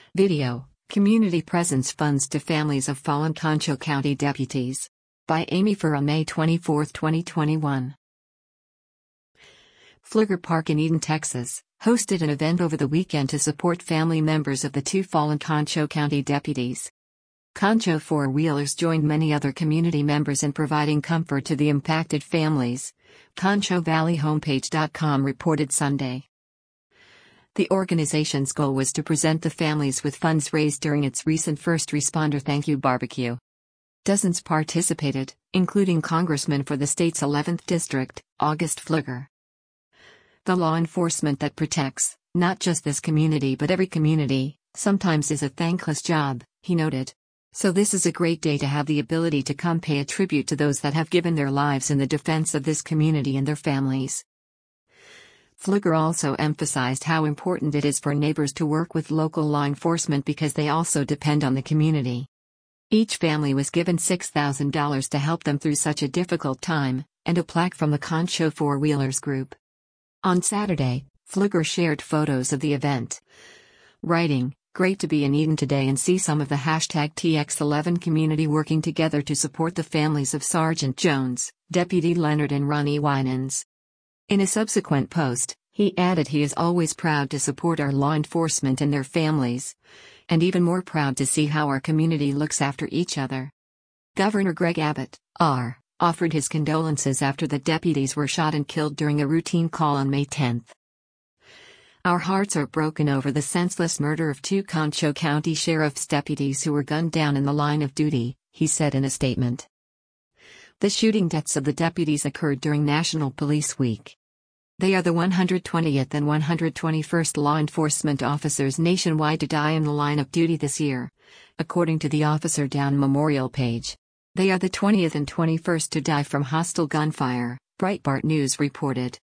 Video: Community Presence Funds to Families of Fallen Concho County Deputies. By Amy Farah, May 24, 2021. Flugger Park in Eden, Texas, hosted an event over the weekend to support family members of the two fallen Concho County deputies. Concho Four-Wheelers joined many other community members in providing comfort to the impacted families, ConchoValleyHomepage.com reported Sunday. The organization's goal was to present the families with funds raised during its recent First Responder Thank You Barbecue. Dozens participated, including Congressman for the state's 11th District, August Flugger. The law enforcement that protects, not just this community but every community, sometimes is a thankless job, he noted. So this is a great day to have the ability to come pay a tribute to those that have given their lives in the defense of this community and their families. Flugger also emphasized how important it is for neighbors to work with local law enforcement because they also depend on the community. Each family was given $6,000 to help them through such a difficult time, and a plaque from the Concho Four-Wheelers group. On Saturday, Flugger shared photos of the event, writing, "Great to be in Eden today and see some of the #TX11 community working together to support the families of Sergeant Jones, Deputy Leonard and Ronnie Winans." In a subsequent post, he added he is always proud to support our law enforcement and their families, and even more proud to see how our community looks after each other. Governor Greg Abbott, R., offered his condolences after the deputies were shot and killed during a routine call on May 10. "Our hearts are broken over the senseless murder of two Concho County Sheriff's deputies who were gunned down in the line of duty," he said in a statement. The shooting deaths of the deputies occurred during National Police Week. They are the 120th and 121st law enforcement officers nationwide to die in the line of duty this year, according to the Officer Down Memorial page. They are the 20th and 21st to die from hostile gunfire, Breitbart News reported.